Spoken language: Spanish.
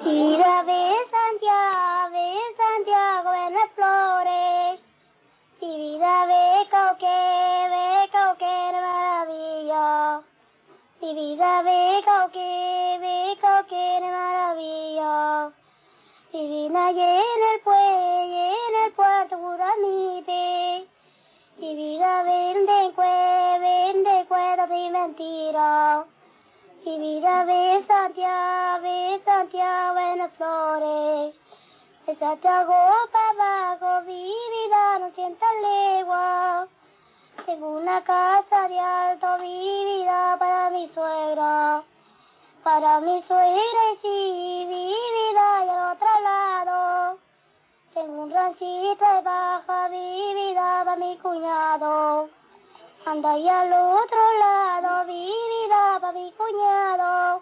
Vida de Santiago en las flores. Y vida ve cauque maravilla. Y vida ve cauque maravilla. Y vina y en el puerto Guranipe. Y vida vende cuero de mentira. Y vida de Santiago en las flores. De Santiago para abajo, mi vida 200 leguas. Tengo una casa de alto, mi vida para mi suegra. Para mi suegra y sí, mi vida y al otro lado. Tengo un ranchito de baja, mi vida para mi cuñado. Anda y al otro lado, mi vida para mi cuñado.